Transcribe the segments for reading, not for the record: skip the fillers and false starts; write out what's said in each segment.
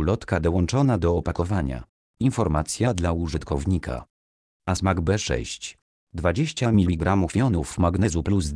ulotka dołączona do opakowania. Informacja dla użytkownika. Asmak B6. 20 mg jonów magnezu plus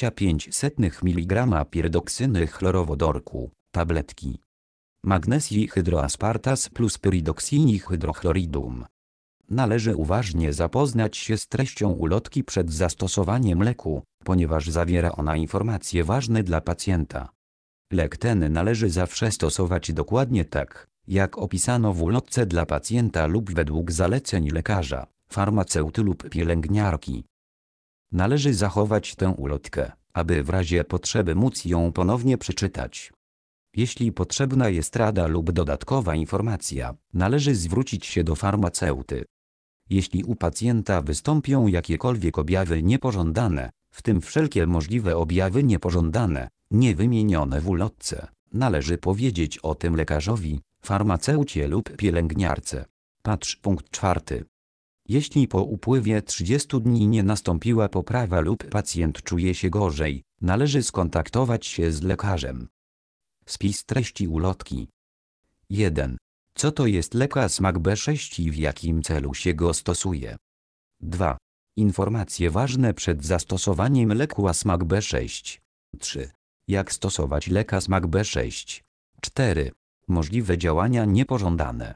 0,25 mg piridoksyny chlorowodorku, tabletki. Magnezji hydroaspartas plus pyridoksini hydrochloridum. Należy uważnie zapoznać się z treścią ulotki przed zastosowaniem leku, ponieważ zawiera ona informacje ważne dla pacjenta. Lek ten należy zawsze stosować dokładnie tak, jak opisano w ulotce dla pacjenta lub według zaleceń lekarza, farmaceuty lub pielęgniarki. Należy zachować tę ulotkę, aby w razie potrzeby móc ją ponownie przeczytać. Jeśli potrzebna jest rada lub dodatkowa informacja, należy zwrócić się do farmaceuty. Jeśli u pacjenta wystąpią jakiekolwiek objawy niepożądane, w tym wszelkie możliwe objawy niepożądane, niewymienione w ulotce, należy powiedzieć o tym lekarzowi, farmaceucie lub pielęgniarce. Patrz punkt 4. Jeśli po upływie 30 dni nie nastąpiła poprawa lub pacjent czuje się gorzej, należy skontaktować się z lekarzem. Spis treści ulotki. 1. Co to jest lek Asmak B6 i w jakim celu się go stosuje? 2. Informacje ważne przed zastosowaniem leku Asmak B6. 3. Jak stosować lek Asmak B6? 4. Możliwe działania niepożądane.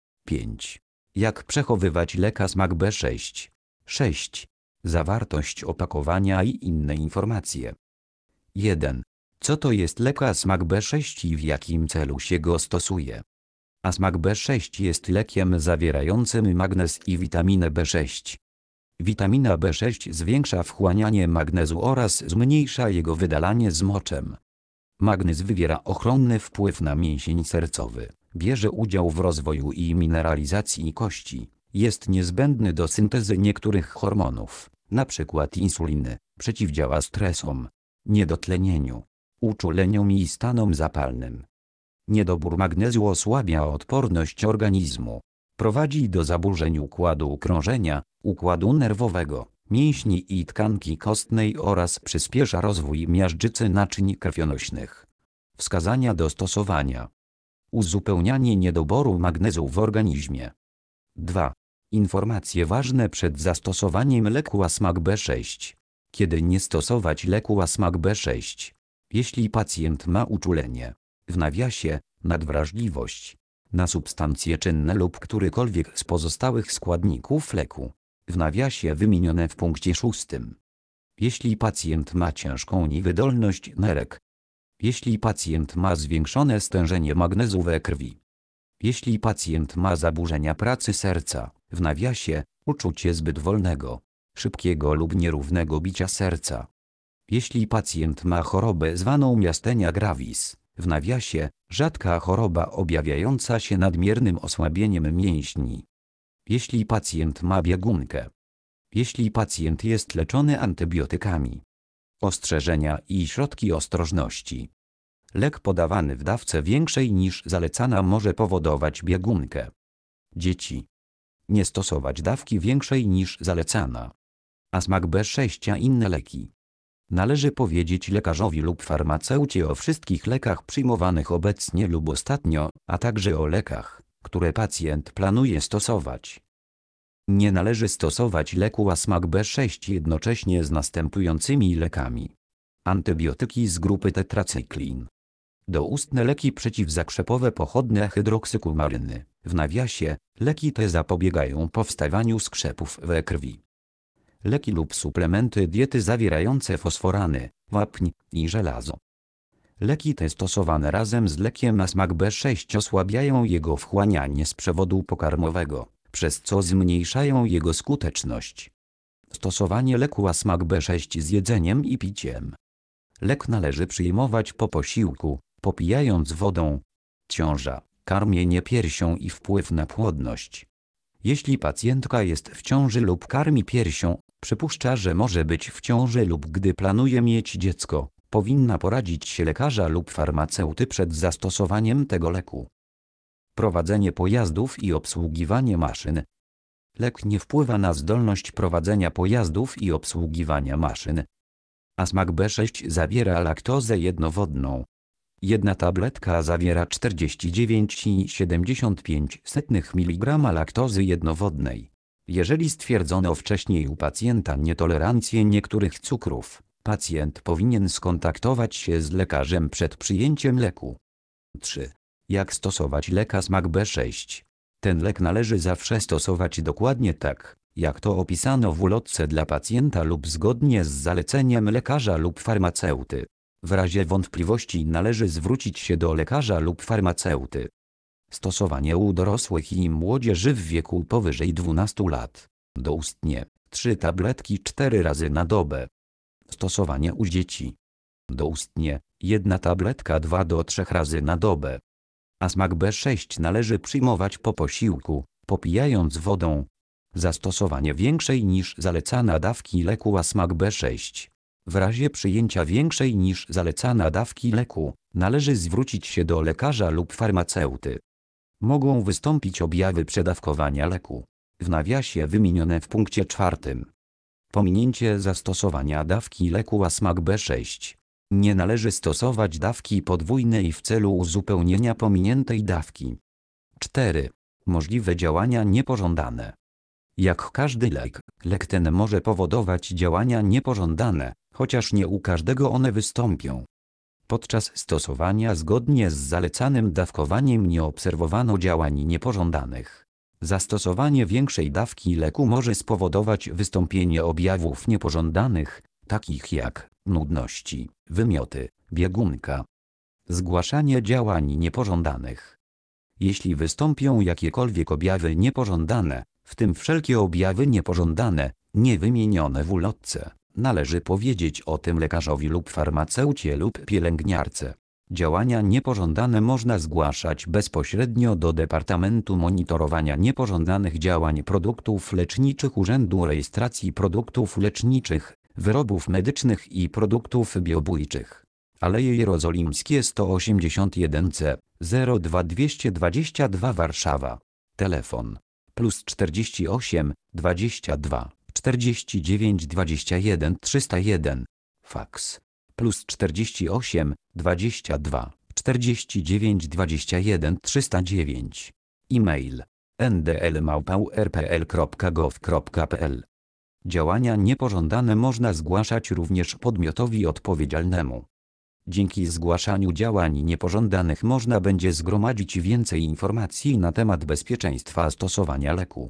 5. Jak przechowywać lek Asmak B6? 6. Zawartość opakowania i inne informacje. 1. Co to jest lek Asmak B6 i w jakim celu się go stosuje? Asmak B6 jest lekiem zawierającym magnez i witaminę B6. Witamina B6 zwiększa wchłanianie magnezu oraz zmniejsza jego wydalanie z moczem. Magnez wywiera ochronny wpływ na mięsień sercowy, bierze udział w rozwoju i mineralizacji kości, jest niezbędny do syntezy niektórych hormonów, np. insuliny, przeciwdziała stresom, niedotlenieniu, uczuleniom i stanom zapalnym. Niedobór magnezu osłabia odporność organizmu, prowadzi do zaburzeń układu krążenia, układu nerwowego, mięśni i tkanki kostnej oraz przyspiesza rozwój miażdżycy naczyń krwionośnych. Wskazania do stosowania. Uzupełnianie niedoboru magnezu w organizmie. 2. Informacje ważne przed zastosowaniem leku Asmak B6. Kiedy nie stosować leku Asmak B6? Jeśli pacjent ma uczulenie, w nawiasie, nadwrażliwość, na substancje czynne lub którykolwiek z pozostałych składników leku, w nawiasie wymienione w punkcie 6. Jeśli pacjent ma ciężką niewydolność nerek. Jeśli pacjent ma zwiększone stężenie magnezu we krwi. Jeśli pacjent ma zaburzenia pracy serca, w nawiasie, uczucie zbyt wolnego, szybkiego lub nierównego bicia serca. Jeśli pacjent ma chorobę zwaną miastenia gravis, w nawiasie, rzadka choroba objawiająca się nadmiernym osłabieniem mięśni. Jeśli pacjent ma biegunkę. Jeśli pacjent jest leczony antybiotykami. Ostrzeżenia i środki ostrożności. Lek podawany w dawce większej niż zalecana może powodować biegunkę. Dzieci. Nie stosować dawki większej niż zalecana. Asmak B6 a inne leki. Należy powiedzieć lekarzowi lub farmaceucie o wszystkich lekach przyjmowanych obecnie lub ostatnio, a także o lekach, które pacjent planuje stosować. Nie należy stosować leku Asmak B6 jednocześnie z następującymi lekami. Antybiotyki z grupy tetracyklin. Doustne leki przeciwzakrzepowe pochodne hydroksykumaryny. W nawiasie, leki te zapobiegają powstawaniu skrzepów we krwi. Leki lub suplementy diety zawierające fosforany, wapń i żelazo. Leki te stosowane razem z lekiem Asmak B6 osłabiają jego wchłanianie z przewodu pokarmowego, przez co zmniejszają jego skuteczność. Stosowanie leku Asmak B6 z jedzeniem i piciem. Lek należy przyjmować po posiłku, popijając wodą. Ciąża, karmienie piersią i wpływ na płodność. Jeśli pacjentka jest w ciąży lub karmi piersią, przypuszcza, że może być w ciąży lub gdy planuje mieć dziecko, powinna poradzić się lekarza lub farmaceuty przed zastosowaniem tego leku. Prowadzenie pojazdów i obsługiwanie maszyn. Lek nie wpływa na zdolność prowadzenia pojazdów i obsługiwania maszyn. Asmak B6 zawiera laktozę jednowodną. Jedna tabletka zawiera 49,75 mg laktozy jednowodnej. Jeżeli stwierdzono wcześniej u pacjenta nietolerancję niektórych cukrów, pacjent powinien skontaktować się z lekarzem przed przyjęciem leku. 3. Jak stosować lek Asmac B6? Ten lek należy zawsze stosować dokładnie tak, jak to opisano w ulotce dla pacjenta lub zgodnie z zaleceniem lekarza lub farmaceuty. W razie wątpliwości należy zwrócić się do lekarza lub farmaceuty. Stosowanie u dorosłych i młodzieży w wieku powyżej 12 lat. Doustnie 3 tabletki 4 razy na dobę. Stosowanie u dzieci. Doustnie 1 tabletka 2 do 3 razy na dobę. Asmac B6 należy przyjmować po posiłku, popijając wodą. Zastosowanie większej niż zalecana dawki leku Asmac B6. W razie przyjęcia większej niż zalecana dawki leku, należy zwrócić się do lekarza lub farmaceuty. Mogą wystąpić objawy przedawkowania leku. W nawiasie wymienione w punkcie 4. Pominięcie zastosowania dawki leku Asmac B6. Nie należy stosować dawki podwójnej w celu uzupełnienia pominiętej dawki. 4. Możliwe działania niepożądane. Jak każdy lek, lek ten może powodować działania niepożądane, chociaż nie u każdego one wystąpią. Podczas stosowania zgodnie z zalecanym dawkowaniem nie obserwowano działań niepożądanych. Zastosowanie większej dawki leku może spowodować wystąpienie objawów niepożądanych, takich jak nudności, wymioty, biegunka. Zgłaszanie działań niepożądanych. Jeśli wystąpią jakiekolwiek objawy niepożądane, w tym wszelkie objawy niepożądane, nie wymienione w ulotce, należy powiedzieć o tym lekarzowi lub farmaceucie lub pielęgniarce. Działania niepożądane można zgłaszać bezpośrednio do Departamentu Monitorowania Niepożądanych Działań Produktów Leczniczych Urzędu Rejestracji Produktów Leczniczych, Wyrobów Medycznych i Produktów Biobójczych. Aleje Jerozolimskie 181C, 02222 Warszawa. Telefon +48 22 49 21 301. Faks +48 22 49 21 309. E-mail ndl@rpl.gov.pl. Działania niepożądane można zgłaszać również podmiotowi odpowiedzialnemu. Dzięki zgłaszaniu działań niepożądanych można będzie zgromadzić więcej informacji na temat bezpieczeństwa stosowania leku.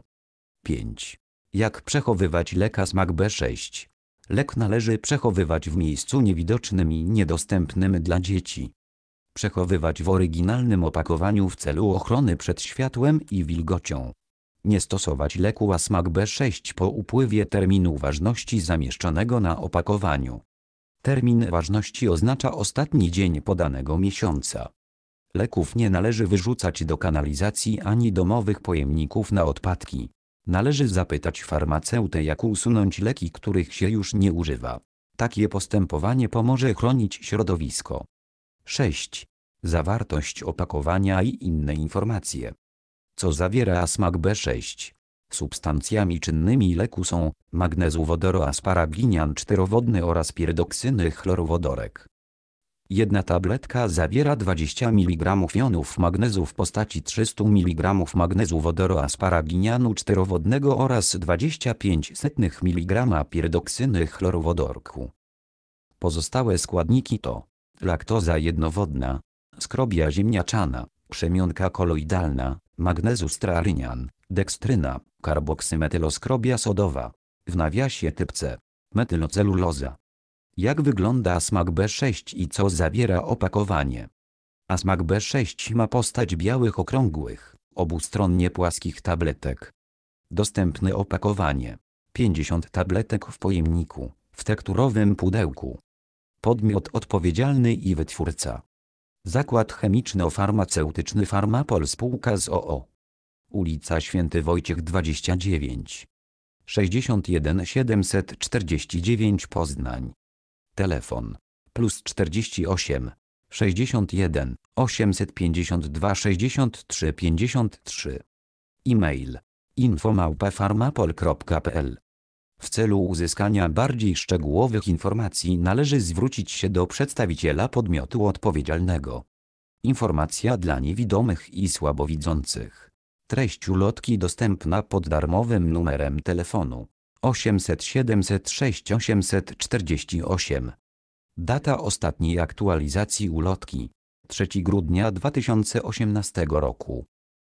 5. Jak przechowywać lek Asmac B6? Lek należy przechowywać w miejscu niewidocznym i niedostępnym dla dzieci. Przechowywać w oryginalnym opakowaniu w celu ochrony przed światłem i wilgocią. Nie stosować leku Asmac B6 po upływie terminu ważności zamieszczonego na opakowaniu. Termin ważności oznacza ostatni dzień podanego miesiąca. Leków nie należy wyrzucać do kanalizacji ani domowych pojemników na odpadki. Należy zapytać farmaceutę, jak usunąć leki, których się już nie używa. Takie postępowanie pomoże chronić środowisko. 6. Zawartość opakowania i inne informacje. Co zawiera Asmac B6? Substancjami czynnymi leku są magnezowodoroasparaglinian czterowodny oraz pirdoksyny chlorowodorek. Jedna tabletka zawiera 20 mg jonów magnezu w postaci 300 mg magnezu wodoroasparaglinianu czterowodnego oraz 0,25 mg pirdoksyny chlorowodorku. Pozostałe składniki to laktoza jednowodna, skrobia ziemniaczana, krzemionka koloidalna, magnezustrarynian, dekstryna, karboksymetyloskrobia sodowa, w nawiasie typ C, metyloceluloza. Jak wygląda Asmac B6 i co zawiera opakowanie? Asmac B6 ma postać białych okrągłych, obustronnie płaskich tabletek. Dostępne opakowanie. 50 tabletek w pojemniku, w tekturowym pudełku. Podmiot odpowiedzialny i wytwórca: Zakład Chemiczno-Farmaceutyczny Farmapol spółka z o.o. Ulica Święty Wojciech 29 61 749 Poznań. Telefon +48 61 852 63 53. E-mail info@farmapol.pl. W celu uzyskania bardziej szczegółowych informacji należy zwrócić się do przedstawiciela podmiotu odpowiedzialnego. Informacja dla niewidomych i słabowidzących. Treść ulotki dostępna pod darmowym numerem telefonu 800 706 848. Data ostatniej aktualizacji ulotki 3 grudnia 2018 roku.